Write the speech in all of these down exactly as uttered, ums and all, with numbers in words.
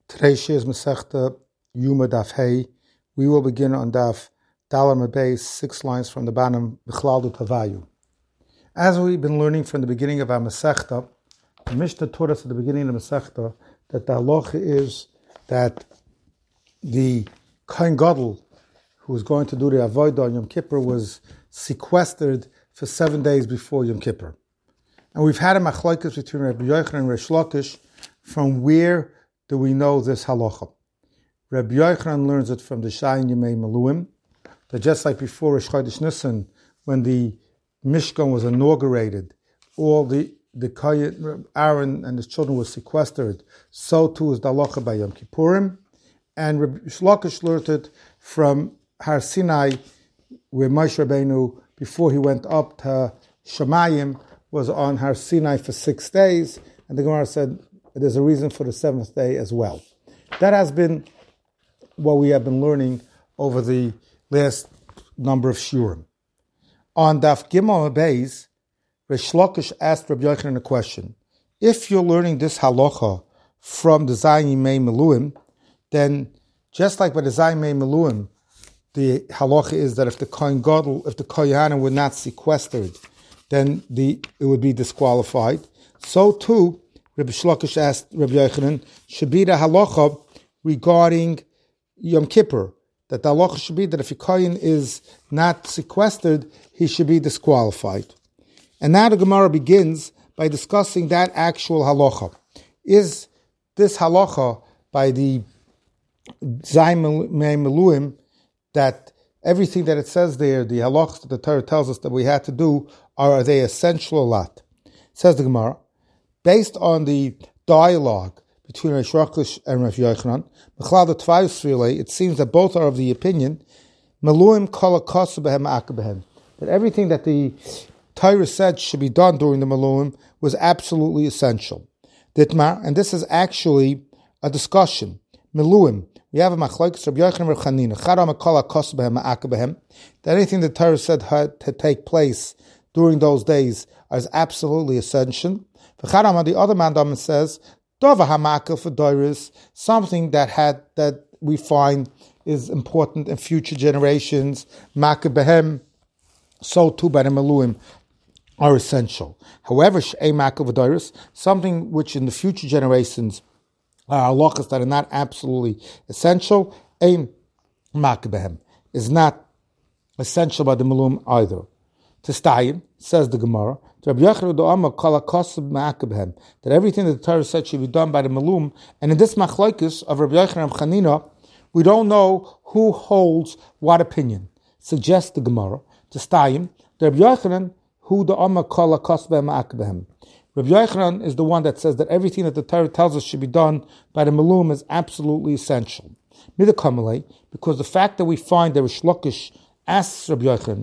Today's Shir is Masechta Yuma Daf Hey. We will begin on Daf Dalar Mebei, six lines from the bottom, B'chlal Tavayu. As we've been learning from the beginning of our Masechta, the Mishnah taught us at the beginning of the Masechta that the halacha is that the Kohen Gadol, who was going to do the Avodah on Yom Kippur, was sequestered for seven days before Yom Kippur. And we've had a machlokes between Rabbi Yochanan and Reish Lakish from where do we know this halacha. Rabbi Yochanan learns it from the Shayin Yemei Meluim, that just like before Rosh Chodesh Nisan, when the Mishkan was inaugurated, all the the Kohen, Aaron and his children were sequestered, so too is the halacha by Yom Kippurim. And Rabbi Lakish learned it from Har Sinai, where Moshe Rabbeinu, before he went up to Shemayim, was on Har Sinai for six days, and the Gemara said there's a reason for the seventh day as well. That has been what we have been learning over the last number of shurim. On Daf Gimel Beis, Reish Lakish asked Rabbi Yochanan a question. If you're learning this halacha from the Zayin Yemei Meluim, then just like by the Zayin Yemei Meluim, the halacha is that if the Kohen Gadol, if the Kohanim were not sequestered, then the it would be disqualified. So too, Rabbi Lakish asked Rabbi Yochanan, should be the halacha regarding Yom Kippur, that the halacha should be that if a Kohen is not sequestered, he should be disqualified. And now the Gemara begins by discussing that actual halacha. Is this halacha by the Zayin Meluim that everything that it says there, the halachas that the Torah tells us that we had to do, are, are they essential or not? Says the Gemara, based on the dialogue between Reish Lakish and Rav Yochanan, it seems that both are of the opinion that everything that the Torah said should be done during the Meluim was absolutely essential. Ditmar, and this is actually a discussion. Meluim, we have a machlokes Rabbi Yochanan and Rav Chanina. That anything the Torah said had to take place during those days is absolutely essential. The other mandam says, Dova hamakel for doiris, something that had that we find is important in future generations, makeh behem, so too by the Meluim are essential. However, shei makel for doiris, something which in the future generations are halachas that are not absolutely essential, ein makeh behem, is not essential by the Meluim either. Testayin, says the Gemara, that everything that the Torah said should be done by the Meluim, and in this machlokes of Rabbi Yochanan and Chanina, we don't know who holds what opinion. Suggests the Gemara, Testayin, that Rabbi Yochanan, who the Amma kala kasbeh ma'akbehem. Rabbi Yochanan is the one that says that everything that the Torah tells us should be done by the Meluim is absolutely essential. Midakamale, because the fact that we find that Reish Lakish asks Rabbi Yochanan,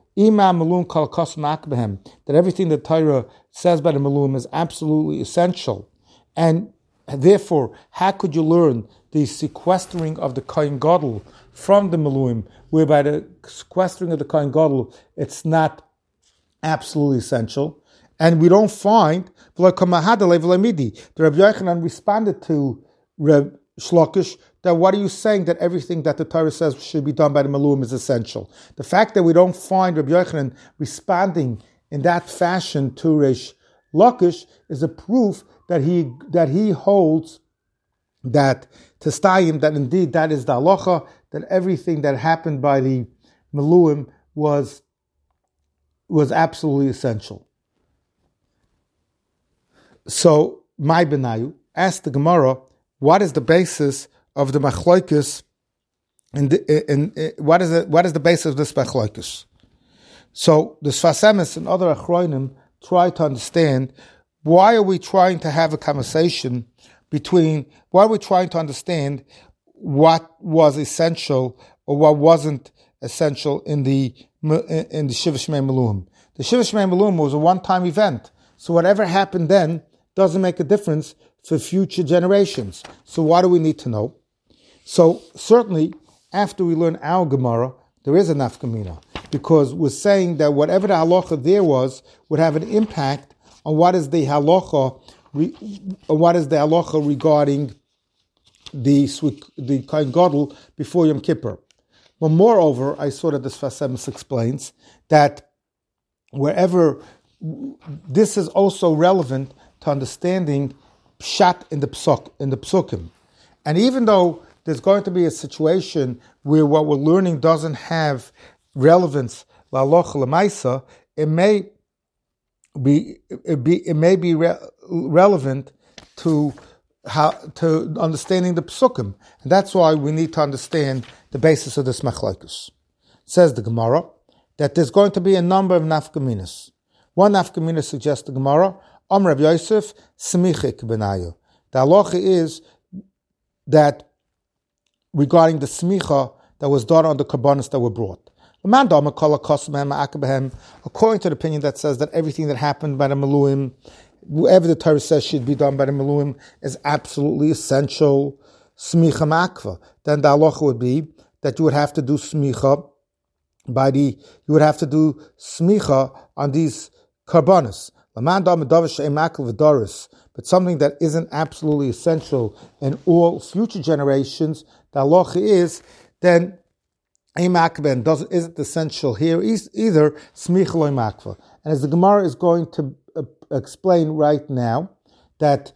that everything the Torah says by the Meluim is absolutely essential, and therefore, how could you learn the sequestering of the Kohen Gadol from the Meluim, whereby the sequestering of the Kohen Gadol, it's not absolutely essential, and we don't find the Rabbi Yochanan responded to Reb Lakish that what are you saying that everything that the Torah says should be done by the Meluim is essential? The fact that we don't find Rabbi Yochanan responding in that fashion to Reish Lakish is a proof that he that he holds that Testayim, that indeed that is the halacha, that everything that happened by the Meluim was was absolutely essential. So, my benayu, asked the Gemara, what is the basis of the machlokes, and in, in, what is it? What is the basis of this machlokes? So the Sfas Emes and other achronim try to understand why are we trying to have a conversation between why are we trying to understand what was essential or what wasn't essential in the in the Shiva Shmei Meluim. The Shiva Shmei Meluim was a one-time event, so whatever happened then doesn't make a difference for future generations. So why do we need to know? So certainly, after we learn our Gemara, there is a nafkamina, because we're saying that whatever the halacha there was would have an impact on what is the halacha, re, what is the halacha regarding the the Kohen Gadol before Yom Kippur. But moreover, I saw that this Sfas Emes explains that wherever this is also relevant to understanding pshat in the psuk in the psukim, and even though there's going to be a situation where what we're learning doesn't have relevance la'alocha l'maisa, it may be it be it may be re- relevant to how to understanding the psukim, and that's why we need to understand the basis of this machlokes. Says the Gemara that there's going to be a number of nafkaminas. One nafkamina suggests the Gemara, Amr Rav Yosef, smichik benayu. The halacha is that regarding the smicha that was done on the karbanos that were brought. According to the opinion that says that everything that happened by the Meluim, whoever the Torah says should be done by the Meluim, is absolutely essential. Smicha ma'akva. Then the halacha would be that you would have to do smicha by the, you would have to do smicha on these karbanos. But something that isn't absolutely essential in all future generations, the halacha is then Eimakva doesn't isn't essential here either. Smicha lo makva. And as the Gemara is going to uh, explain right now, that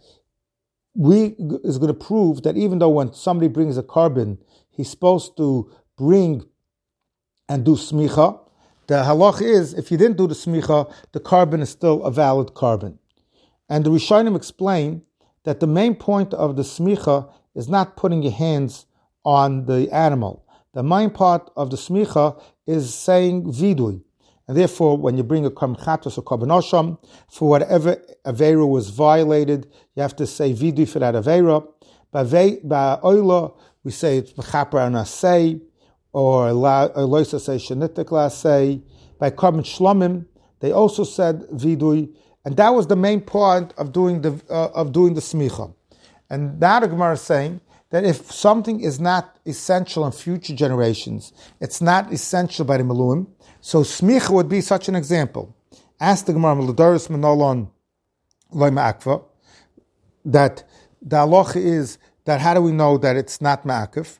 we is going to prove that even though when somebody brings a carbon, he's supposed to bring and do smicha. The halach is, if you didn't do the smicha, the carbon is still a valid carbon. And the Rishonim explain that the main point of the smicha is not putting your hands on the animal. The main part of the smicha is saying vidui. And therefore, when you bring a korban chatos or korban osham, for whatever aveira was violated, you have to say vidui for that aveira. By oila, we say it's mechaper anasei, or loisa say shenitik lasei. By korban shlomim, they also said vidui, and that was the main point of doing the uh, of doing the smicha. And now the Gemara is saying that if something is not essential in future generations, it's not essential by the Meluim, so smicha would be such an example. Ask the Gemara, L'doros menolon loy ma'akva, that the halacha is that how do we know that it's not ma'akif?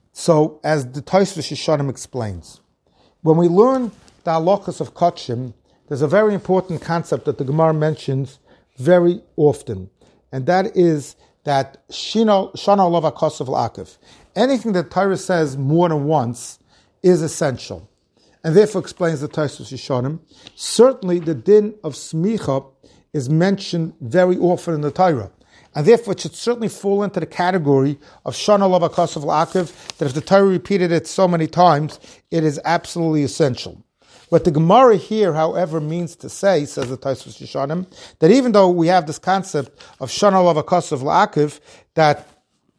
So, as the Tosfos Yeshanim explains, when we learn the halachas of Kotshim, there's a very important concept that the Gemara mentions very often, and that is that Shino Shana Lova Kosav L'Akif. Anything that Torah says more than once is essential, and therefore explains the Tosfos Yeshanim. Certainly, the din of smicha is mentioned very often in the Torah, and therefore it should certainly fall into the category of Shana Lova Kosav L'Akif. That if the Torah repeated it so many times, it is absolutely essential. What the Gemara here, however, means to say, says the Tosfos Yeshanim, that even though we have this concept of Shana Lova Kosav L'Akif, that,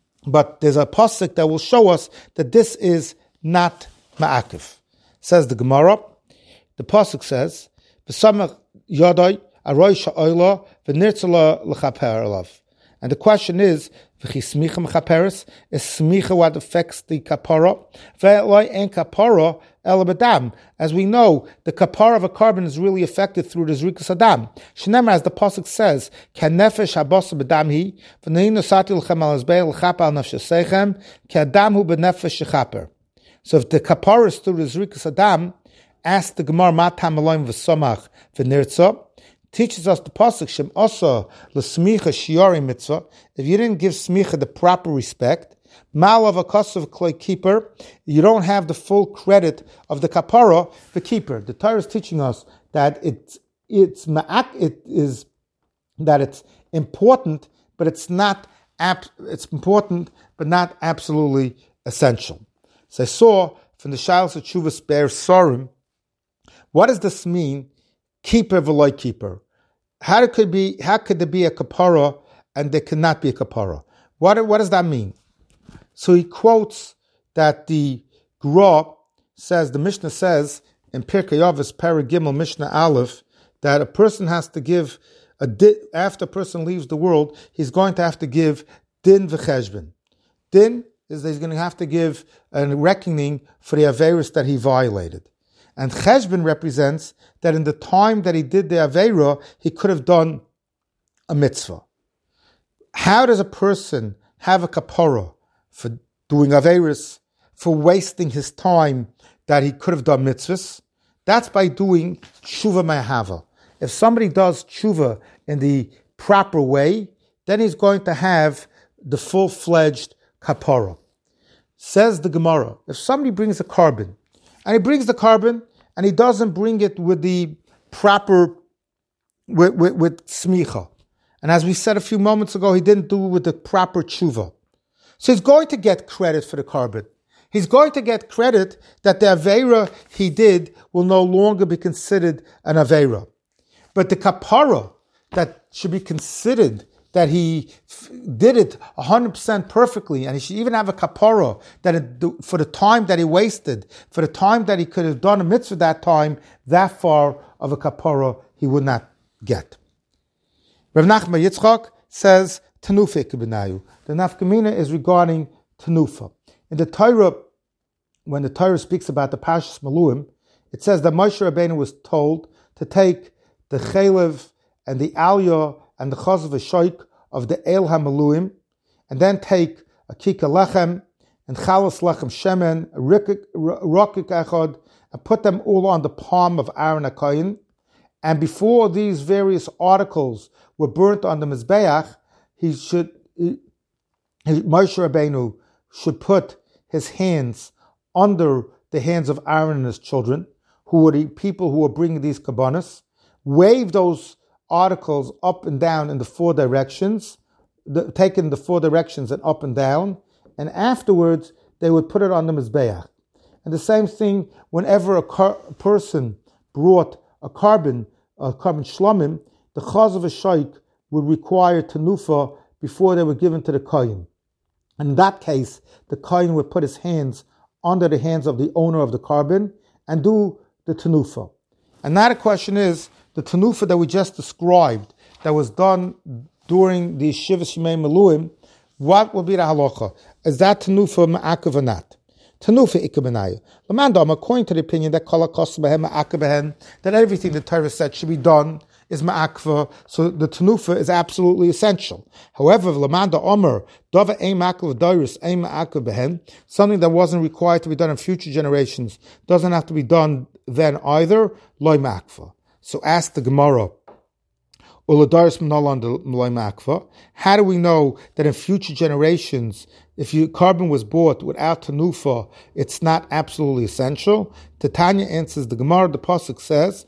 but there's a pasuk that will show us that this is not ma'akif. Says the Gemara, the pasuk says, "V'samach yadai aroy sha'oila v'nirtzala l'chaper alav." And the question is, v'chi smicha m'chaperes, is smicha what affects the kapara? V'loi en kapara el bedam. As we know, the kapara of a carbon is really affected through the zrikas adam. Shneimar, as the pasuk says, "Kan nefesh habasa bedam hi, v'neinu sati l'chem al azbei l'chapa al nefshesechem, ki adam hu b'nefesh shechaper." So if the kapara is through the zrikas adam, ask the Gemara, matam aloim v'somach v'nirtza, teaches us the pasuk shem asa l'smicha shiori mitzvah. If you didn't give smicha the proper respect, mal of a kosav kloi keeper, you don't have the full credit of the kapara, the keeper. The Torah is teaching us that it's it's ma'ak, it is that it's important, but it's not ab, it's important, but not absolutely essential. So I saw from the Shalos of Tshuvas Be'er Sorim, what does this mean? Keeper v'loy keeper. How could it be? How could there be a kapara and there cannot be a kapara? What what does that mean? So he quotes that the Gra says, the Mishnah says in Pirkei Avos Perek Gimel Mishnah Aleph, that a person has to give a din, after a person leaves the world, he's going to have to give din v'cheshbon. Din is that he's going to have to give a reckoning for the aveirus that he violated. And cheshbon represents that in the time that he did the aveira, he could have done a mitzvah. How does a person have a kapara for doing Averis, for wasting his time that he could have done mitzvahs. That's by doing tshuva me'ahava. If somebody does tshuva in the proper way, then he's going to have the full-fledged kapara. Says the Gemara, if somebody brings a carbon, and he brings the carbon, and he doesn't bring it with the proper, with, with, with smicha, and as we said a few moments ago, he didn't do it with the proper tshuva. So he's going to get credit for the carbon. He's going to get credit that the Aveira he did will no longer be considered an Aveira. But the kapara that should be considered that he f- did it one hundred percent perfectly, and he should even have a kapara that it, for the time that he wasted, for the time that he could have done a mitzvah that time, that far of a kapara he would not get. Rav Nachman Yitzchak says, Tanufa ikbenayu. The nafkamina is regarding Tanufa. In the Torah, when the Torah speaks about the Parshas Maluim, it says that Moshe Rabbeinu was told to take the chaylev and the aliyah and the chazav v'shoik of the el hamaluim, and then take a kika lechem and chalas lechem shemen, a rokik echad, and put them all on the palm of Aaron HaKohen. And before these various articles were burnt on the mizbeach, he should, he, Moshe Rabbeinu should put his hands under the hands of Aaron and his children, who were the people who were bringing these kabbanas, wave those articles up and down in the four directions, the, taken the four directions and up and down, and afterwards they would put it on the mizbeach. And the same thing, whenever a, car, a person brought a carbon, a carbon shlomim, the chaz of a shaykh would require tenufa before they were given to the kohen. In that case, the kohen would put his hands under the hands of the owner of the carbon and do the tenufa. And now the question is, the tenufa that we just described, that was done during the Shiva Shemei Meluim, what will be the halacha? Is that tenufa ma'akav or not? Tenufa ikabenaya. Lamandam, according to the opinion that kol hakos behem ma'akav behen, that everything the Torah said should be done is ma'akva, so the tenufa is absolutely essential. However, Lamanda Omer, dava ein ma'akav doirus ein ma'akav behen, something that wasn't required to be done in future generations doesn't have to be done then either, loy ma'akva. So ask the Gemara, how do we know that in future generations, if your carbon was bought without tenufa, it's not absolutely essential? Titania answers the Gemara, the pasuk says,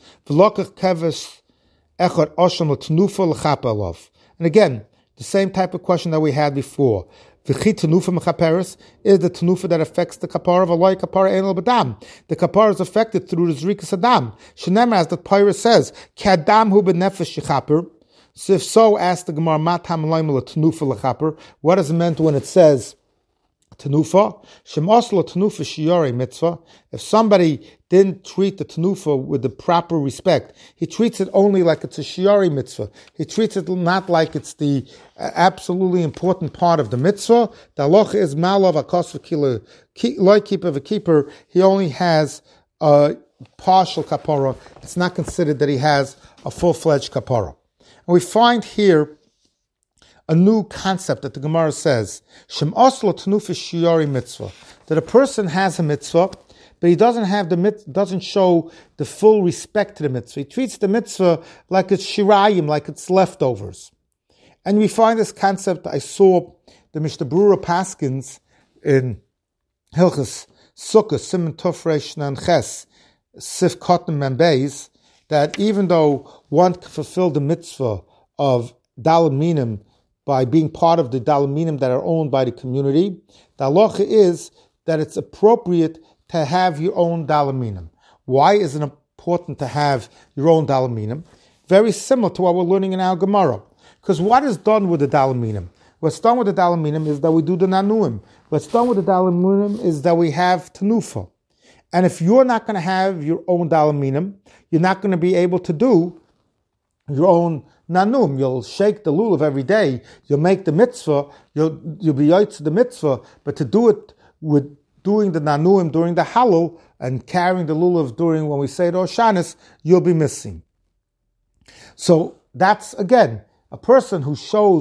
and again, the same type of question that we had before. Is the tenufa that affects the kapara of Eloi kapara enel b'dam? The kapara is affected through the zrikas adam. Shenemar, as the Torah says, k'adam hu b'nefesh shechaper. So if so, ask the Gemara, matam loim tenufa lechaper. What is it meant when it says tenufa? Shem oslo tenufa shiori mitzvah. If somebody didn't treat the tenufa with the proper respect, he treats it only like it's a shiori mitzvah. He treats it not like it's the absolutely important part of the mitzvah. The halacha is malav akos v'kila loy keeper v'keeper. He only has a partial kapara. It's not considered that he has a full-fledged kapara. And we find here a new concept that the Gemara says, Shem oslo tenufa shiori mitzvah, that a person has a mitzvah, but he doesn't have the mit- doesn't show the full respect to the mitzvah. He treats the mitzvah like it's shirayim, like it's leftovers. And we find this concept, I saw the Mishnah Berurah Paskins in Hilchas Sukkah, Siman Tov Reish Nan Ches, Sif Kotten Membeis, that even though one can fulfill the mitzvah of Daled Minim by being part of the Daled Minim that are owned by the community, the halacha is that it's appropriate to have your own Daled Minim. Why is it important to have your own Daled Minim? Very similar to what we're learning in our Gemara. Because what is done with the Daled Minim? What's done with the Daled Minim is that we do the Nanuim. What's done with the Daled Minim is that we have Tenufa. And if you're not going to have your own Daled Minim, you're not going to be able to do your own Nanum. You'll shake the lulav every day. You'll make the mitzvah. You'll, you'll be yotz the mitzvah. But to do it with doing the Nanuim during the Halal and carrying the lulav during when we say the Oshanis, you'll be missing. So that's, again, a person who shows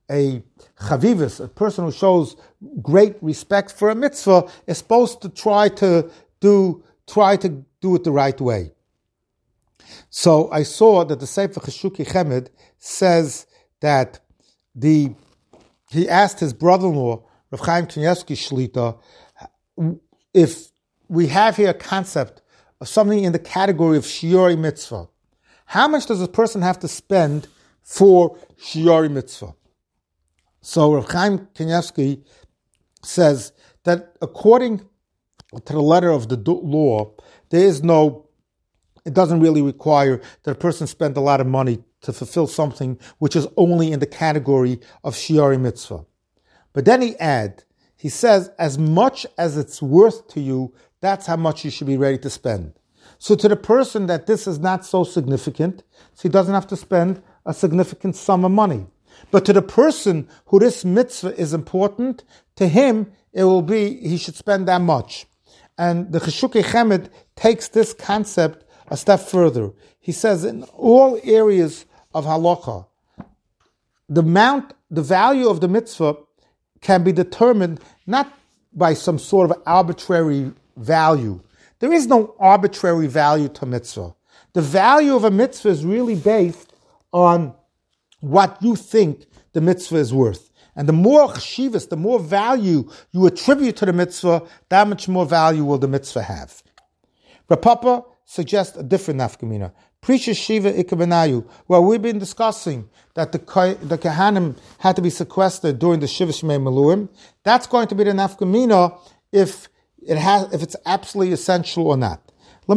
a chavivus, a person who shows great respect for a mitzvah, is supposed to try to do try to do it the right way. So I saw that the Sefer Cheshuki Chemed says that the he asked his brother-in-law, Rav Chaim Kanievsky Shlita, if we have here a concept of something in the category of shiuri mitzvah, how much does a person have to spend for shiuri mitzvah? So Rav Chaim Kanievsky says that according to the letter of the law, there is no, it doesn't really require that a person spend a lot of money to fulfill something which is only in the category of shiuri mitzvah. But then he adds, he says, as much as it's worth to you, that's how much you should be ready to spend. So to the person that this is not so significant, so he doesn't have to spend a significant sum of money. But to the person who this mitzvah is important, to him, it will be, he should spend that much. And the Cheshuki Chemed takes this concept a step further. He says in all areas of halacha, the amount, the value of the mitzvah can be determined not by some sort of arbitrary value. There is no arbitrary value to mitzvah. The value of a mitzvah is really based on what you think the mitzvah is worth. And the more chshivas, the more value you attribute to the mitzvah, that much more value will the mitzvah have. Rav Papa suggests a different nafkamina. Prisha Shiva Ikabenayu, where we've been discussing that the the Kahanim had to be sequestered during the Shiva Shemei Meluim. That's going to be the nafkamina if it has, if it's absolutely essential or not.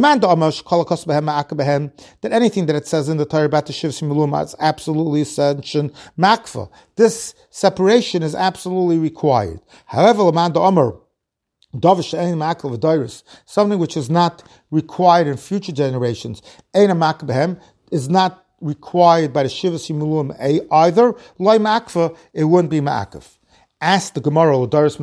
That anything that it says in the Torah about the Shiva Shemei Meluim is absolutely essential. Makfa, this separation is absolutely required. However, Laman Da'amar, something which is not required in future generations, is not required by the Shiva Shemei Meluim either. Loi Makfa, it wouldn't be Ma'akif. Ask the Gemara,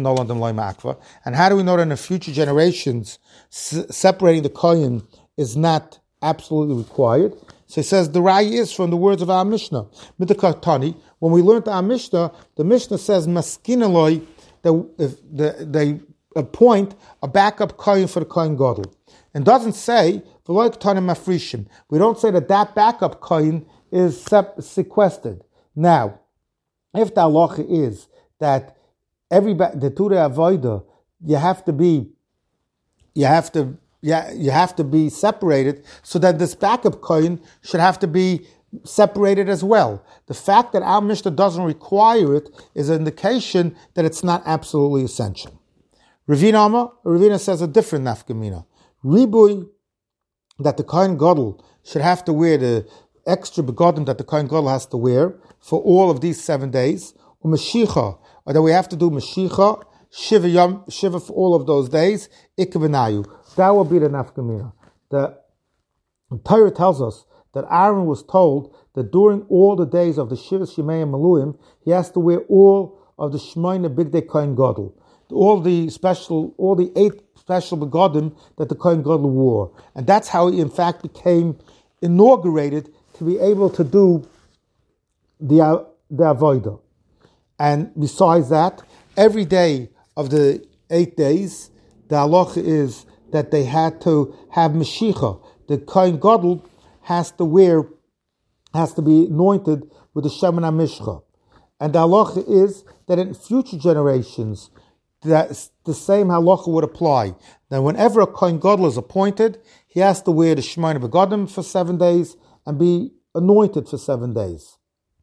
and how do we know that in the future generations s- separating the kohen is not absolutely required? So he says the Rai is from the words of our Mishnah. When we learned our Mishnah, the Mishnah says maskinaloi, that if the, they appoint a backup kohen for the kohen gadol, and doesn't say v'lo k'tanim mafrishim. We don't say that that backup kohen is sep- sequestered. Now, if the halacha is that every the Turei Avodah, you have to be, you have to, yeah, you have to be separated, so that this backup kohen should have to be separated as well. The fact that our Mishnah doesn't require it is an indication that it's not absolutely essential. Ravina Amma, Ravina says a different nafkamina. Ribui, that the kohen gadol should have to wear the extra begodim that the kohen gadol has to wear for all of these seven days. U'mashicha, or that we have to do Mashicha, Shiva Yom, Shiva for all of those days, Ikavanayu. That will be the nafkamina. The Torah tells us that Aaron was told that during all the days of the Shiva Shemei Meluim, he has to wear all of the Shemaina Bigdei Kohen Gadol, all the special, all the eight special begodim that the Kohen Gadol wore. And that's how he in fact became inaugurated to be able to do the, the Avodah. And besides that, every day of the eight days, the halacha is that they had to have Mashicha. The Kohen Gadol has to wear, has to be anointed with the Shemen HaMishcha. And the halacha is that in future generations, that the same halacha would apply. That whenever a Kohen Gadol is appointed, he has to wear the Shemayna Begodim for seven days and be anointed for seven days.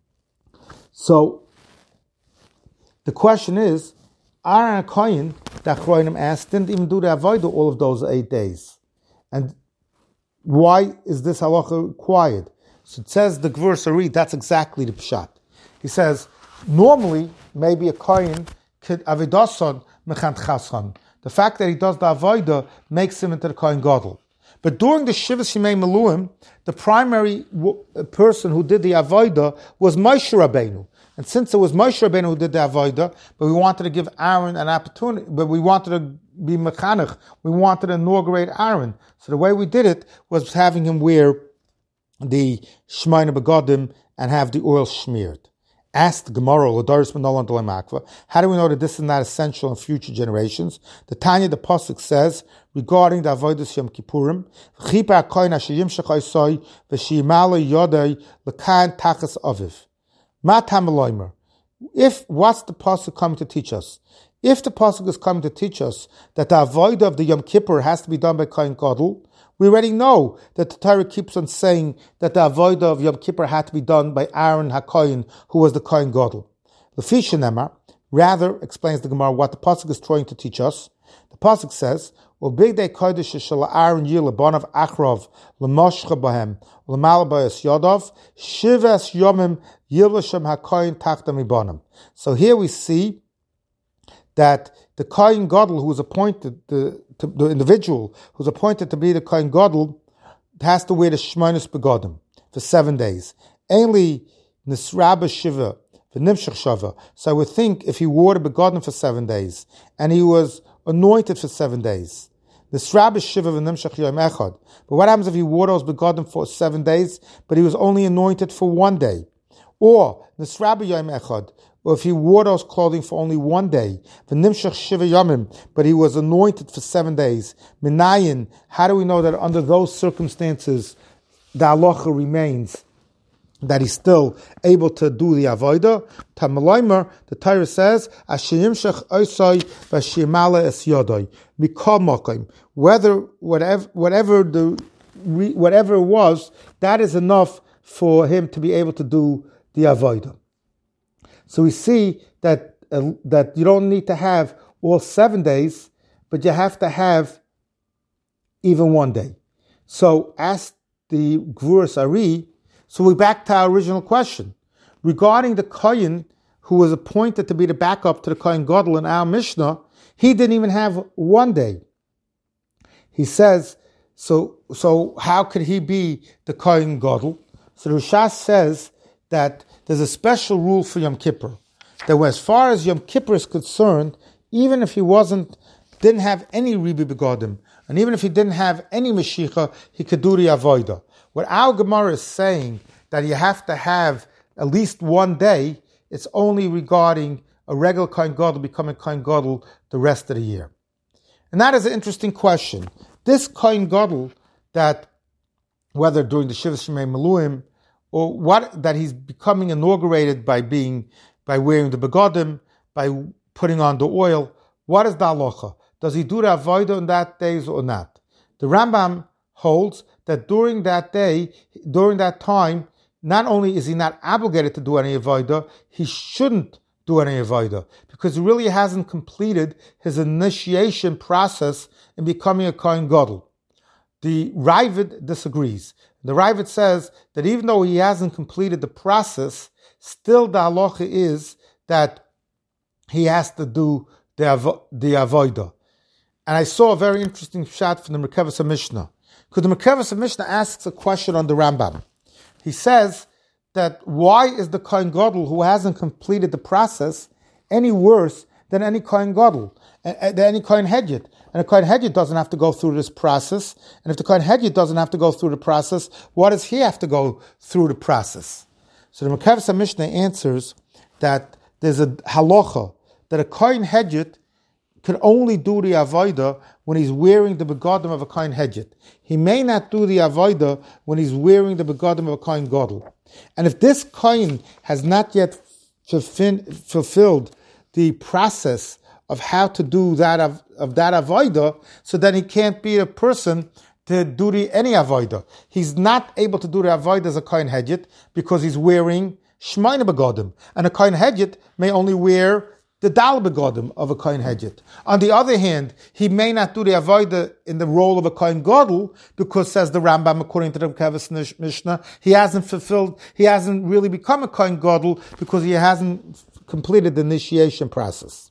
So, the question is, Aaron Kohen, that Chroinim asked, didn't even do the Avodah all of those eight days. And why is this halacha required? So it says the Gvur Sari, that's exactly the pshat. He says, normally, maybe a Kohen could Avidason mechant chasan. The fact that he does the Avodah makes him into the Kohen Gadol. But during the Shiva Shemei Meluim, the primary w- person who did the Avodah was Moshe Rabbeinu. And since it was Moshe Rabbeinu who did the Avodah, but we wanted to give Aaron an opportunity, but we wanted to be mechanech, we wanted to inaugurate Aaron. So the way we did it was having him wear the Shemayna Begodim and have the oil smeared. Asked Gemara, how do we know that this is not essential in future generations? The Tanya, the Pasuk says, regarding the Avodas Yom Kippurim, if, what's the Pasuk coming to teach us? If the Pasuk is coming to teach us that the Avodah of the Yom Kippur has to be done by Kohen Gadol, we already know that the Torah keeps on saying that the Avodah of Yom Kippur had to be done by Aaron HaKohen, who was the Kohen Gadol. Lefi Shenema rather explains the Gemara what the Pasuk is trying to teach us. The Pasuk says, "Ubigdei kodesh shel Aaron yil lebanav achrov lemoshcha bahem lemal bayas yadav shivas yomim yilvashem HaKohen tachta mibanim." So here we see that the Kohen Gadol who was appointed, the, to, the individual who's appointed to be the Kohen Gadol, has to wear the Shmonos Begodim for seven days. Ainly Nisraba Shiva, V'nimshach Shava. So I would think if he wore the Begodim for seven days, and he was anointed for seven days, Nisraba Shiva V'nimshach Yom Echad. But what happens if he wore those Begodim for seven days, but he was only anointed for one day? Or Nisraba Yom Echad, or if he wore those clothing for only one day, v'nimshach shiva yomim, but he was anointed for seven days. Minayin, how do we know that under those circumstances the halacha remains that he's still able to do the avodah? Tamalaymer, the Torah says, "Ashiyimshach oisai v'shiyimala es yodai mikol makom." Whether whatever whatever the whatever it was, that is enough for him to be able to do the avodah. So we see that uh, that you don't need to have all seven days, but you have to have even one day. So ask the Gvuras Ari. So we're back to our original question regarding the Kohen who was appointed to be the backup to the Kohen Gadol in our Mishnah. He didn't even have one day. He says, so so how could he be the Kohen Gadol? So the Rishas says that there's a special rule for Yom Kippur, that as far as Yom Kippur is concerned, even if he wasn't, didn't have any Ribi Begodim, and even if he didn't have any Mashiach, he could do the Avodah. What our Gemara is saying, that you have to have at least one day, it's only regarding a regular Kohen Gadol becoming Kohen Gadol the rest of the year. And that is an interesting question. This Kohen Gadol, that whether during the Shiva Shemei Meluim, or what, that he's becoming inaugurated by being, by wearing the begodim, by putting on the oil, what is the halacha? Does he do the avodah on that day or not? The Rambam holds that during that day, during that time, not only is he not obligated to do any avodah, he shouldn't do any avodah, because he really hasn't completed his initiation process in becoming a Kohen Gadol. The Ravid disagrees. The Ravid says that even though he hasn't completed the process, still the halacha is that he has to do the, avo- the avodah. And I saw a very interesting shot from the Merkavas Mishnah. Because the Merkavas Mishnah asks a question on the Rambam. He says that why is the Kohen Gadol who hasn't completed the process any worse than any Kohen Gadol, than any Kohen Hedyot? And a Kohen Hedyot doesn't have to go through this process. And if the Kohen Hedyot doesn't have to go through the process, what does he have to go through the process? So the Merkavas Mishnah answers that there's a halacha that a Kohen Hedyot could only do the avodah when he's wearing the begodim of a Kohen Hedyot. He may not do the avodah when he's wearing the begodim of a Kohen Gadol. And if this Kohen has not yet fulfilled the process of how to do that of, of that avodah, so then he can't be a person to do the, any avodah. He's not able to do the avodah as a Kohen Hedyot because he's wearing Shmaina Begodim. And a Kohen Hedyot may only wear the Dal Begodim of a Kohen Hedyot. On the other hand, he may not do the avodah in the role of a Kohen Gadol because, says the Rambam, according to the Merkavas Mishnah, he hasn't fulfilled, he hasn't really become a Kohen Gadol because he hasn't completed the initiation process.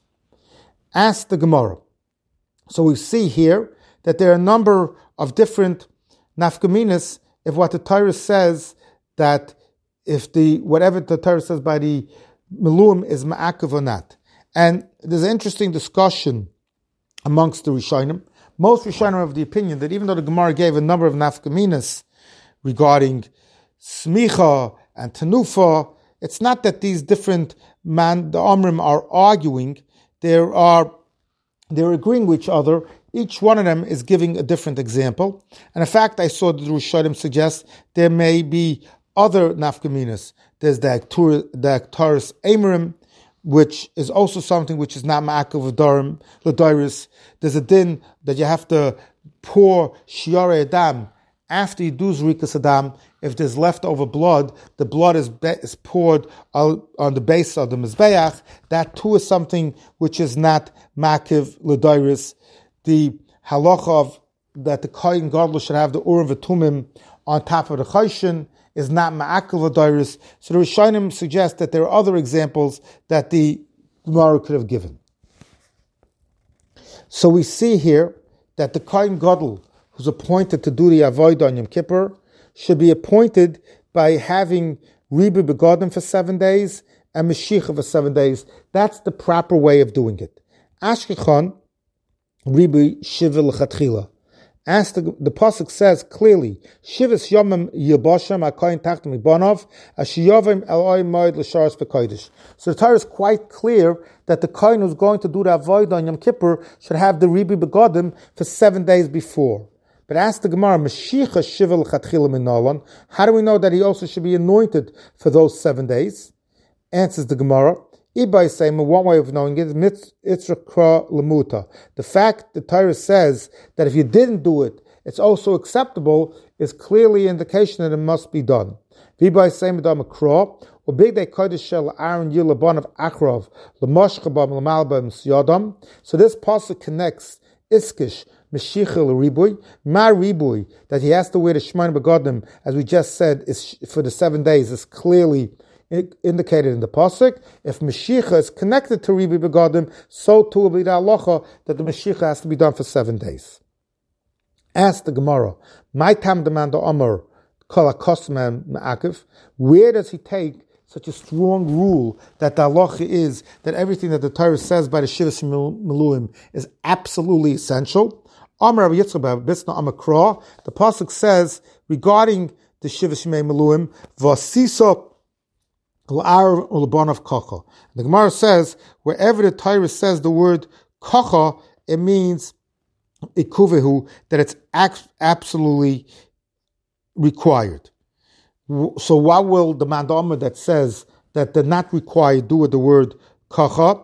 Ask the Gemara. So we see here that there are a number of different nafkaminas if what the Torah says, that if the, whatever the Torah says by the Meluim is ma'akev or not. And there's an interesting discussion amongst the Rishonim. Most Rishonim are of the opinion that even though the Gemara gave a number of nafkaminas regarding smicha and tenufa, it's not that these different man, the Omrim are arguing. There are, they're agreeing with each other. Each one of them is giving a different example. And in fact, I saw the Rishonim suggest there may be other nafkaminas. There's the Aktaris Amorim, which is also something which is not ma'akav v'darim l'dairis. There's a din that you have to pour shiare adam after you do zrikas adam. If there's leftover blood, the blood is, be- is poured on, on the base of the mizbeach. That too is something which is not ma'akav l'dairis. The halacha of that the kohen gadol should have the urim v'tumim on top of the chayshin is not ma'akav l'dairis. So the Rishonim suggest that there are other examples that the Gemara could have given. So we see here that the kohen gadol who's appointed to do the avodah on Yom Kippur should be appointed by having ribu begadim for seven days and meshicha for seven days. That's the proper way of doing it. Ashkechon ribu shiva l'chatchila. As the, the pasuk says clearly, Shivas Yomim Yiboshem HaKoyin Tachtim Ibonov Ashiyovim Eloi Moed L'Sharas B'Kodesh. So the Torah is quite clear that the Kohen who's going to do the Avodah on Yom Kippur should have the Ribi Begodim for seven days before. But ask the Gemara, Mashiach Shiva L'Chatchila Minolon, how do we know that he also should be anointed for those seven days? Answers the Gemara, Ibai Seima, one way of knowing it is Mitzrakra Lamuta. The fact the Torah says that if you didn't do it, it's also acceptable, is clearly indication that it must be done. Ibai Seima Damakra, or Big Day Kodesh Shel Aaron Yilabon of Akrov, Lamoshchabam Lamalbam Syadam. So this pasuk connects Iskish, Meshicha L'Ribui, Ma Ribui, that he has to wear the Shemaim Begodim, as we just said, is for the seven days, is clearly indicated in the pasuk. If Mashiach is connected to Ribi Begadim, so too will be the halacha that the Mashiach has to be done for seven days. Ask the Gemara, my tam demand the Omer kol hakosmem me'akiv. Where does he take such a strong rule that the halacha is that everything that the Torah says by the Shivas Miluim is absolutely essential? Omer Yitzchak Bisna Amakra. The pasuk says regarding the Shivas Miluim, Vasiso the Gemara says, wherever the Torah says the word kocha, it means ikuvehu, that it's absolutely required. So what will the mandama that says that they're not required do with the word kocha?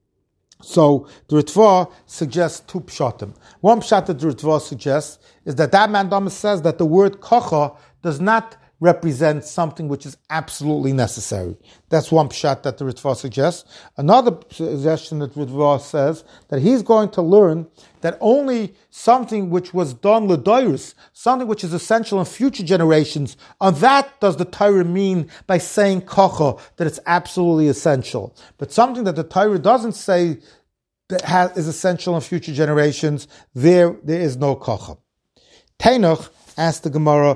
So the Ritva suggests two pshatim. One pshat that the Ritva suggests is that that mandama says that the word kocha does not represent something which is absolutely necessary. That's one pshat that the Ritva suggests. Another suggestion that Ritva says that he's going to learn that only something which was done l'doirus, something which is essential in future generations, on that does the Torah mean by saying kocha, that it's absolutely essential. But something that the Torah doesn't say that has, is essential in future generations, there there is no kocha. Tenoch asked the Gemara,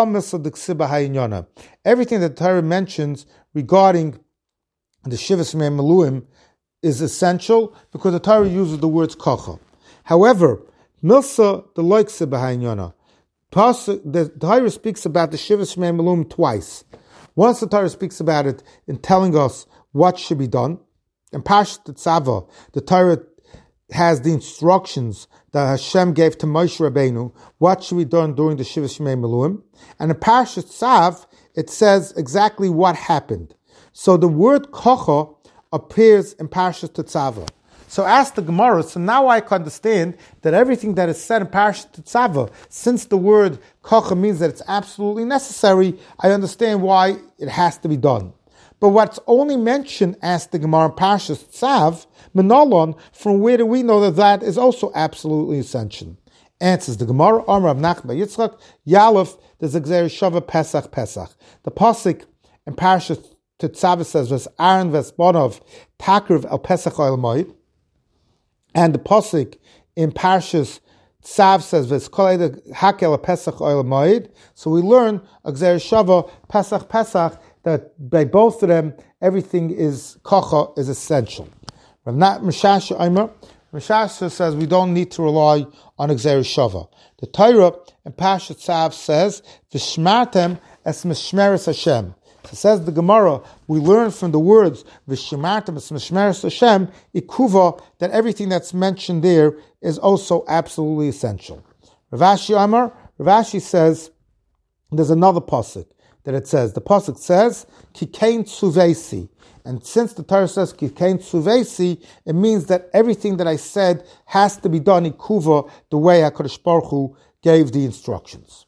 everything that the Torah mentions regarding the Shivas Me'eluim is essential because the Torah uses the words kocha. However, Milsa the Loikse B'Ha'inyana, the Torah speaks about the Shivas Me'eluim twice. Once the Torah speaks about it in telling us what should be done. In Parshat Tzava, the Torah has the instructions that Hashem gave to Moshe Rabbeinu, what should be done during the Shiva Shemei Meluim. And in Parashat Tzav, it says exactly what happened. So the word kocha appears in Parashat Tzava. So ask the Gemara, so now I can understand that everything that is said in Parashat Tzava, since the word kocha means that it's absolutely necessary, I understand why it has to be done. But what's only mentioned as the Gemara in Parshas Tzav, Menolon, from where do we know that that is also absolutely essential? Answers the Gemara, Amar Rav Nachman Yitzchak, Yalef, there's a Gzer Shava Pesach Pesach. The Pasuk in Parshas Tzav says, Ves Aaron Ves Bonov, Takriv El Pesach Oil Moed. And the Pasuk in Parshas Tzav says, Ves Kolei Hakel El Pesach Oil Moed. So we learn a Gzer Shava Pesach Pesach, that by both of them, everything is kocha, is essential. Rav Mishasha Aimer, Mishasha says we don't need to rely on Gzer Shava. The Torah in Parashat Tzav says, V'shmartem es mishmeres Hashem. So says the Gemara, we learn from the words V'shimartem Mishmeres Hashem Ikuva that everything that's mentioned there is also absolutely essential. Rav Ashi Amar, Rav Ashi says there's another pasuk that it says. The pasuk says Kikein Tsuvesi. And since the Torah says Kikein Tsuvesi, it means that everything that I said has to be done in Kuva the way HaKadosh Baruch Hu gave the instructions.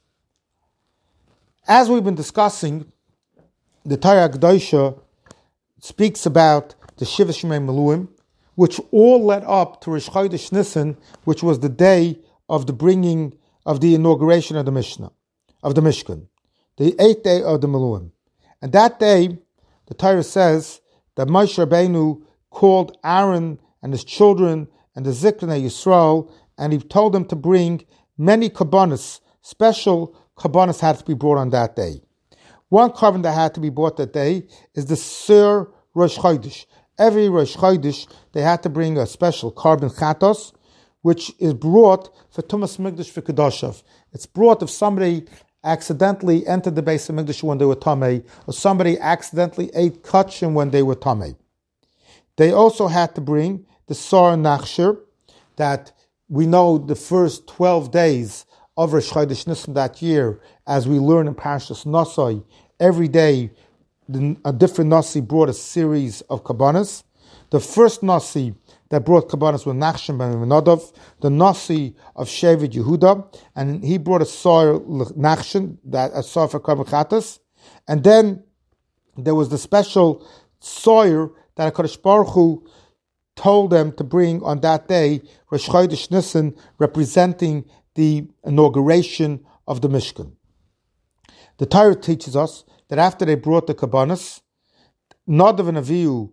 As we've been discussing, the Torah Kedosha speaks about the Shiva Shemei Meluim, which all led up to Rosh Chodesh Nisan, which was the day of the bringing of the inauguration of the Mishnah, of the Mishkan, the eighth day of the Meluim. And that day, the Torah says that Moshe Rabbeinu called Aaron and his children and the Ziknei Yisrael, and he told them to bring many kabbanis, special kabbanis had to be brought on that day. One carbon that had to be brought that day is the Sir Rosh Chodesh. Every Rosh Chodesh, they had to bring a special carbon chatos, which is brought for Tumas Mikdash for Kedoshav. It's brought if somebody accidentally entered the base of Mikdash when they were Tamei, or somebody accidentally ate kachim when they were Tamei. They also had to bring the Sar Nachshir, that we know the first twelve days of Rosh Chodesh Nisan that year, as we learn in Parashas Nosai, every day a different Nasi brought a series of kabbanas. The first Nasi that brought kabbanas was Nachshon ben Menadov, the Nasi of Shevet Yehuda, and he brought a soil Nachshon, that a soil for carbon chatas. And then there was the special soil that HaKadosh Baruch Hu told them to bring on that day, Rosh Chodesh Nisan, representing the inauguration of the Mishkan. The Torah teaches us that after they brought the kabbanas, Nadav and Avihu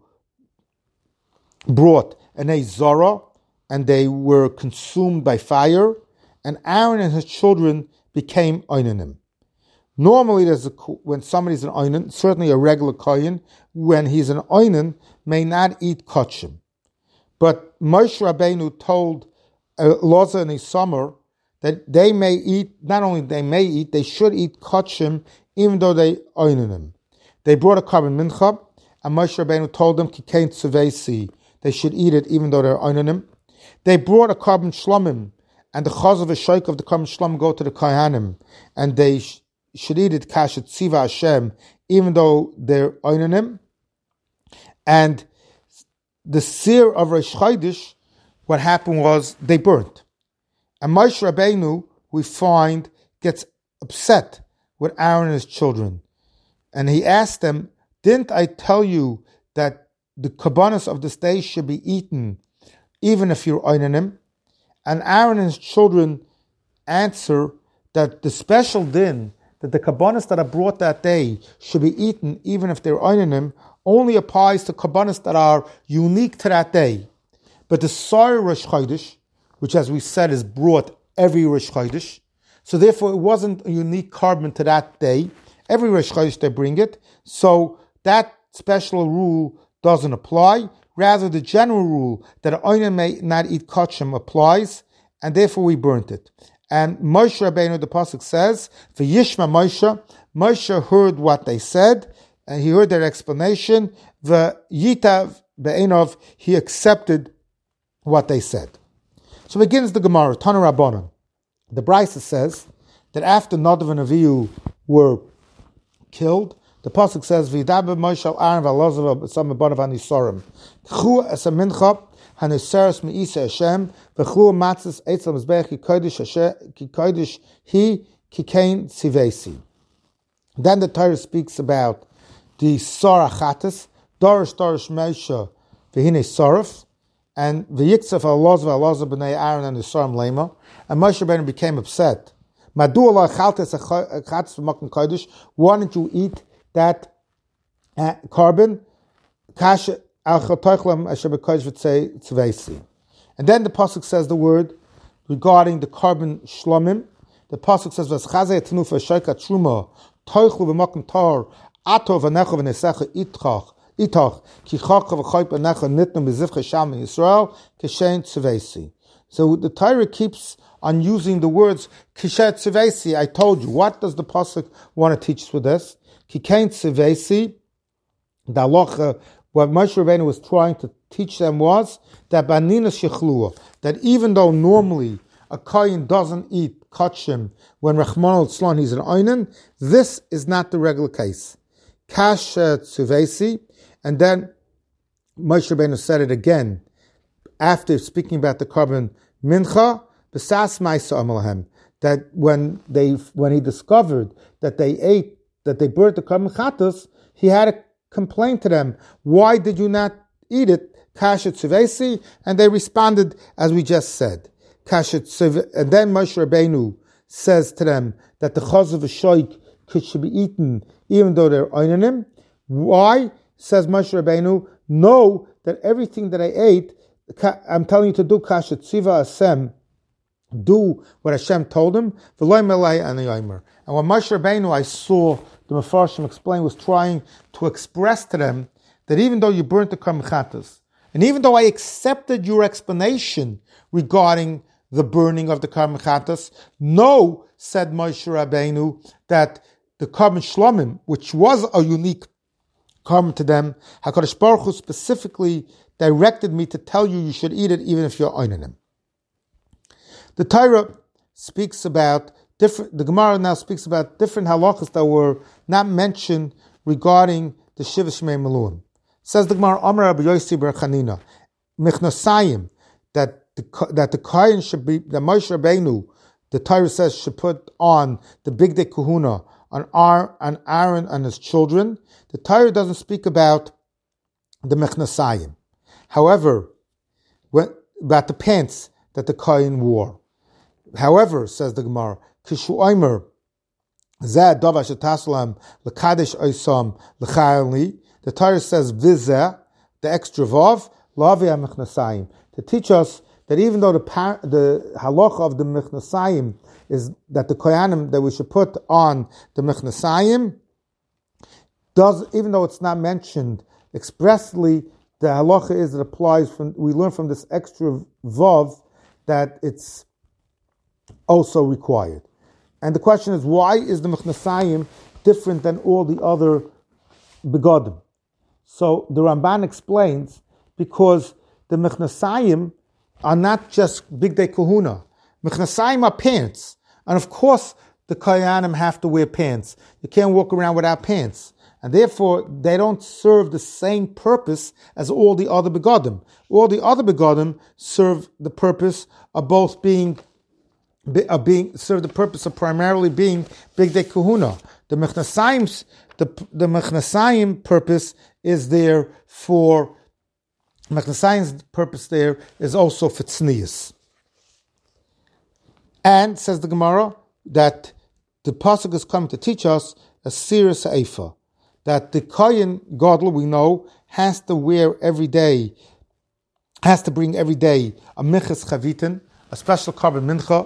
brought an Zara, and they were consumed by fire, and Aaron and his children became Oinanim. Normally, there's a, when somebody's an Oinan, certainly a regular Kohen, when he's an Oinan, may not eat kachim. But Moshe Rabbeinu told Elazar and Isamar that they may eat, not only they may eat, they should eat kachim, even though they Oinanim. They brought a carbon mincha, and Moshe Rabbeinu told them, Kikein Tsuvesi, they should eat it even though they're oinanim. They brought a carbon shlomim, and the chaz of a shaykh of the carbon shlomim go to the kohanim, and they sh- should eat it kashet tziva Hashem, even though they're oinanim. And the seer of Rosh Chodesh, what happened was they burnt. And Moshe Rabbeinu, we find, gets upset with Aaron and his children. And he asked them, didn't I tell you that the kabbanas of this day should be eaten, even if you're oinanim? And Aaron and his children answer that the special din, that the kabbanas that are brought that day should be eaten, even if they're oinanim, only applies to kabbanas that are unique to that day. But the Sar Rosh Chodesh, which as we said is brought every Rosh Chodesh, so therefore it wasn't a unique carbon to that day. Every Rosh Chodesh they bring it, so that special rule doesn't apply. Rather, the general rule that an oinen may not eat kachim applies, and therefore we burnt it. And Moshe Rabbeinu, the pasuk says, "V'yishma Moshe." Moshe heard what they said, and he heard their explanation. V'yitav be'enov, he accepted what they said. So begins the Gemara, Tana Rabbanan. The Brisa says that after Nadav and Avihu were killed, the pasuk says, "V'yidaber Moshe al Aaron v'Elazar v'sam b'anav hanisorim k'chu es mincha haniseres me'isa Hashem v'chlu matzis eitzel mizbeach ki kodesh Hashem ki kodesh he kikein tzivesi." Then the Torah speaks about the Sar Achatas, Dorish Dorish Moshe v'hinei Sarif, and v'yitzaf Elazar v'Elazar b'nei Aaron and Nisorim lema, and Moshe Rabbeinu became upset. Madu Allah chaltes achatas v'makom kodesh. Why didn't you eat that uh, carbon? And then the pasuk says the word regarding the carbon shlomim. The pasuk says, "V'schazei tenufa shayka truma toichlu v'makom tar ato v'necha v'nesecha itchach itach ki chacha v'chayp v'necha nitnu b'zivcha sham in Yisrael kishen tzveisi." So the Torah keeps on using the words Kishet Tzivesi. I told you. What does the pasuk want to teach us with this? Kikein Tzivesi, the halacha, what Moshe Rabbeinu was trying to teach them was that Banina Shechlua, that even though normally a kohen doesn't eat kachim when Rachmana litzlan he's an oinen, this is not the regular case. Kash Tzivesi, and then Moshe Rabbeinu said it again after speaking about the carbon mincha, b'sas ma'isa amalahem, that when they when he discovered that they ate that they burnt the carbon chatas, he had to complain to them, why did you not eat it? Kashet Tzivesi, and they responded as we just said. Kashet Tziv, and then Moshe Rabbeinu says to them that the chaz of a shoik should be eaten even though they're oinanim. Why? Says Moshe Rabbeinu, know that everything that I ate, I'm telling you to do Kashet Tziva Asem, do what Hashem told him. And when Moshe Rabbeinu, I saw the Mefarshim explain, was trying to express to them that even though you burnt the Karm Chatas, and even though I accepted your explanation regarding the burning of the Karm Chatas, no, said Moshe Rabbeinu, that the Karm Shlomim, which was a unique Karm to them, HaKadosh Baruch Hu specifically directed me to tell you you should eat it even if you're oinanim. The Torah speaks about different, the Gemara now speaks about different halachas that were not mentioned regarding the Shiva Shmei Meluim. Says the Gemara, Amar Rabbi Yossi bar Chanina, Michnasayim, that the that the Kohen should be, that Moshe Rabbeinu, the Torah says, should put on the Bigdei Kahuna on Aaron and his children. The Torah doesn't speak about the Michnasayim. However, when, about the pants that the Kohen wore. However, says the Gemara, Kishu Omer, Zeh Davash Etaslam, Lekadesh Oisam, Lechayali, the Torah says, Vizeh, the extra Vav, Lavi HaMechnasayim, to teach us that even though the par- the halacha of the Mechnasayim is that the Koyanim, that we should put on the Mechnasayim, does, even though it's not mentioned expressly, the halacha is it applies from, we learn from this extra Vav that it's also required. And the question is, why is the Mechnasayim different than all the other begodim? So the Ramban explains, because the Mechnasayim are not just Bigdei Kahuna. Mechnasayim are pants. And of course, the Koyanim have to wear pants. You can't walk around without pants. And therefore, they don't serve the same purpose as all the other begodim. All the other begodim serve the purpose of both being Of being serve the purpose of primarily being Bigdei Kahuna. The Mechnasayim, the the Mechnasayim purpose is there for Mechnasayim's purpose there is also for tznius. And says the Gemara that the pasuk is coming to teach us a serious eifa, that the Kohen Gadol, we know, has to wear every day, has to bring every day a minchas chavitin, a special carbon mincha.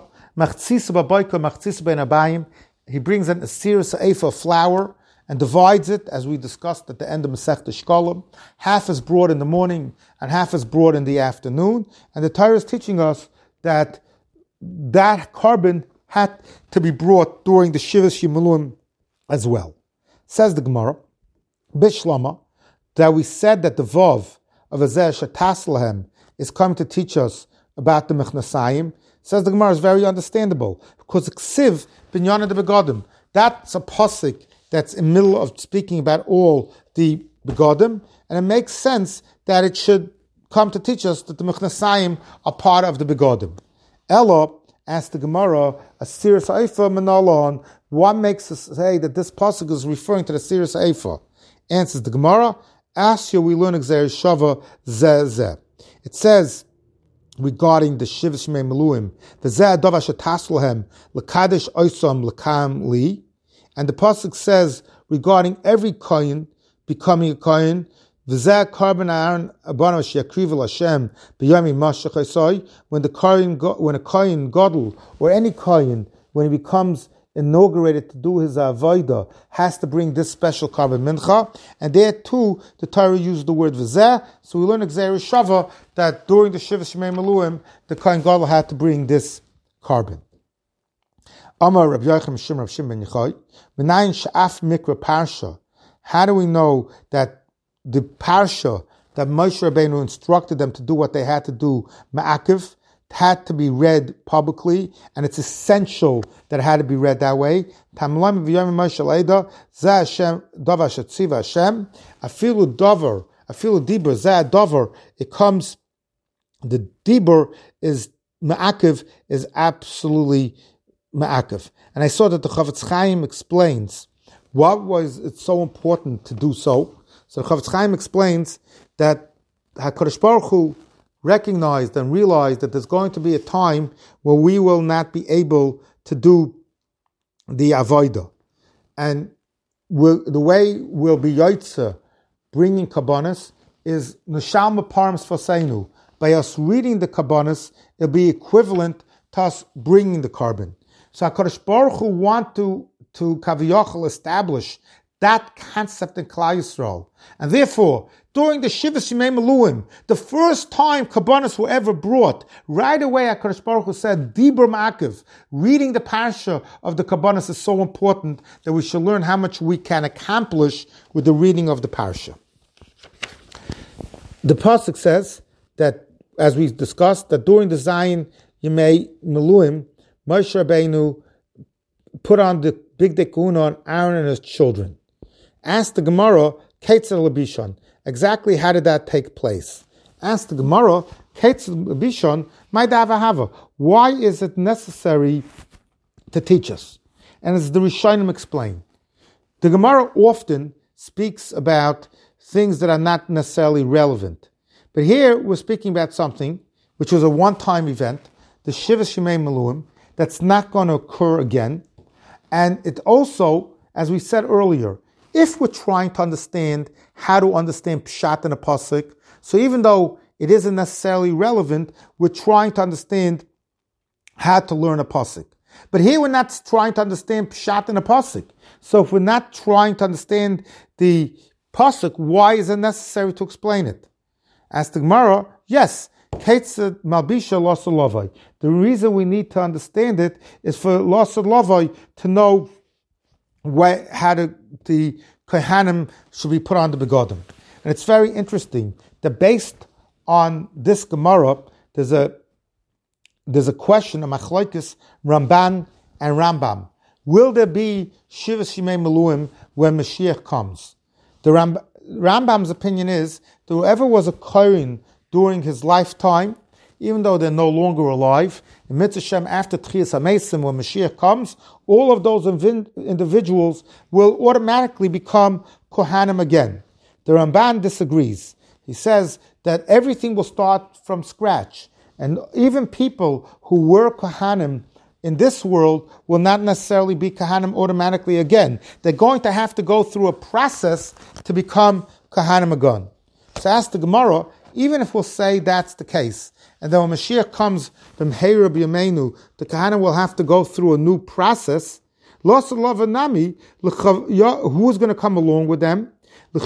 He brings in a serious eifa of flour and divides it, as we discussed at the end of Masechta Shkolim. Half is brought in the morning and half is brought in the afternoon. And the Torah is teaching us that that carbon had to be brought during the Shiva Shimulim as well. Says the Gemara, Bishlama, that we said that the Vav of Azeh Shataslehem is coming to teach us about the Mechnasayim. Says the Gemara is very understandable, because Ksiv Binyana de Begodim, that's a pasuk that's in the middle of speaking about all the Begodim, and it makes sense that it should come to teach us that the Mechnasayim are part of the Begodim. Ella asked the Gemara, a serious Eifa Menalon, what makes us say that this pasuk is referring to the serious Eifa? Answers the Gemara, Asya we learn Xer Shava Zeh Zeh. It says, regarding the Shiva Shmei Meluim, the Zeh Davash Etaslehem, Lekadesh Oisam Lekam Li, and the pasuk says regarding every Kohen becoming a Kohen, V'zeh Karban Aaron Abanav Sheyakriv Hashem B'Yami Mashach Esai, when the Kohen, when a Kohen Gadol or any Kohen, when he becomes inaugurated to do his avodah has to bring this special carbon mincha, and there too the Torah used the word v'zeh. So we learn Gzeira Shava that during the Shiva Shemei Meluim, the Kohen Gadol had to bring this carbon. Amar Rabbi Yochanan Shim Rav Shimon ben Yochai, Menayin she'af mikra parsha. How do we know that the parsha that Moshe Rabbeinu instructed them to do what they had to do, ma'akiv, had to be read publicly, and it's essential that it had to be read that way. Tamlam v'yom Moshe leida, zeh Hashem davar shetziva Hashem, afilu davar, afilu dibur, zeh davar. It comes, the dibur is ma'akiv, is absolutely ma'akiv. And I saw that the Chavetz Chaim explains what was it so important to do so. So the Chavetz Chaim explains that HaKadosh Baruch Hu recognized and realized that there's going to be a time where we will not be able to do the avodah. And we'll, the way we'll be yotze, bringing kabbanas, is Neshama Params Faseinu. By us reading the kabbanas, it'll be equivalent to us bringing the carbon. So HaKadosh Baruch Hu want to, to Kaviyachal establish that concept in Klal Yisrael. And therefore, during the Shiva Shemei Meluim, the first time kabbanas were ever brought, right away HaKadosh Baruch Hu said, Dibur Ma'akiv, reading the parsha of the kabbanas is so important that we should learn how much we can accomplish with the reading of the parsha. The pasuk says that, as we discussed, that during the Zayin Yemei Meluim, Moshe Rabbeinu put on the Big Dekuna on Aaron and his children. Asked the Gemara, Keitzer Labishon, exactly how did that take place? Asked the Gemara, Keitzer Labishon, my davahava, why is it necessary to teach us? And as the Rishonim explain, the Gemara often speaks about things that are not necessarily relevant. But here we're speaking about something which was a one-time event, the Shiva Shemei Meluim, that's not going to occur again. And it also, as we said earlier, if we're trying to understand how to understand Pshat in a pasuk, so even though it isn't necessarily relevant, we're trying to understand how to learn a pasuk. But here we're not trying to understand Pshat in a pasuk. So if we're not trying to understand the pasuk, why is it necessary to explain it? As the Gemara, yes, Ketzad Malbisha Losad Lavai. The reason we need to understand it is for Losad Lavai to know where, how to, the Kohanim should be put on the begodim. And it's very interesting that based on this Gemara, there's a there's a question, a machlokes, Ramban and Rambam. Will there be Shiva Shemei Meluim when Mashiach comes? The Ram, Rambam's opinion is that whoever was a Kohen during his lifetime, even though they're no longer alive, in Mitzvah Shem after Tchias HaMeisim, when Mashiach comes, all of those individuals will automatically become Kohanim again. The Ramban disagrees. He says that everything will start from scratch, and even people who were Kohanim in this world will not necessarily be Kohanim automatically again. They're going to have to go through a process to become Kohanim again. So ask the Gemara, even if we'll say that's the case, and then when Mashiach comes from Heira B'Yameinu, the Kohanim will have to go through a new process. Who's going to come along with them? And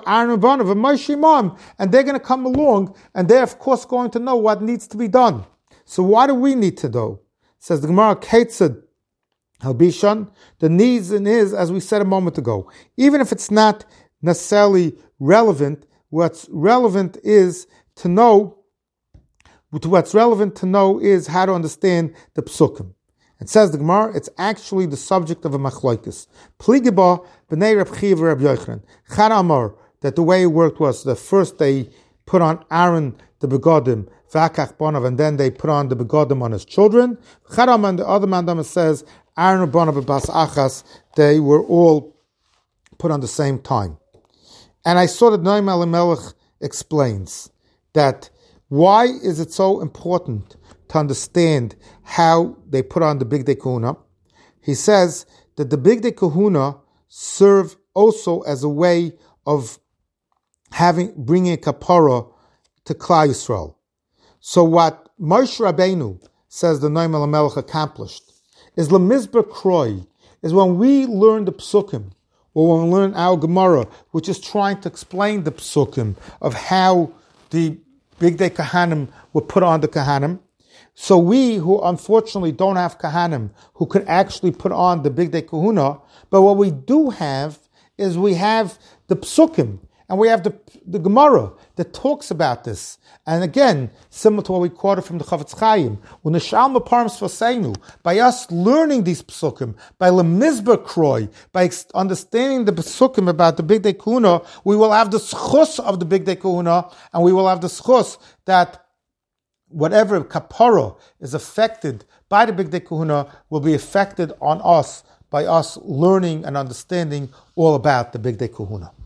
they're going to come along, and they're of course going to know what needs to be done. So what do we need to do? Says the Gemara, Ketzad Halbishon, the needs and is, as we said a moment ago. Even if it's not necessarily relevant, what's relevant is to know, what's relevant to know is how to understand the psukim. It says the Gemara, it's actually the subject of a machlokes. Pligibah b'nei Reb Chiya Reb Yochanan. Chad Amar, that the way it worked was that first they put on Aaron the begodim, v'akach bonav, and then they put on the begodim on his children. Chad Amar, and the other mandama says, Aaron bonav bas achas, they were all put on the same time. And I saw that Noam Elimelech explains that why is it so important to understand how they put on the Bigdei Kahuna. He says that the Bigdei Kahuna serve also as a way of having bringing a kapara to Klal Yisrael. So what Moshe Rabbeinu, says the Noam Elimelech, accomplished is Lemizber Kroi. is when we learn the psukim, or when we learn our Gemara, which is trying to explain the psukim of how the Bigdei Kahanim were put on the Kahanim. So we, who unfortunately don't have Kahanim, who could actually put on the Bigdei Kahuna, but what we do have is we have the psukim, and we have the, the Gemara that talks about this. And again, similar to what we quoted from the Chavetz Chaim, when the Shalma Parms Faseinu, by us learning these psukim, by Lemizber Kroy, by ex- understanding the psukim about the Bigdei Kahuna, we will have the schus of the Bigdei Kahuna, and we will have the schus that whatever kapara is affected by the Bigdei Kahuna will be affected on us by us learning and understanding all about the Bigdei Kahuna.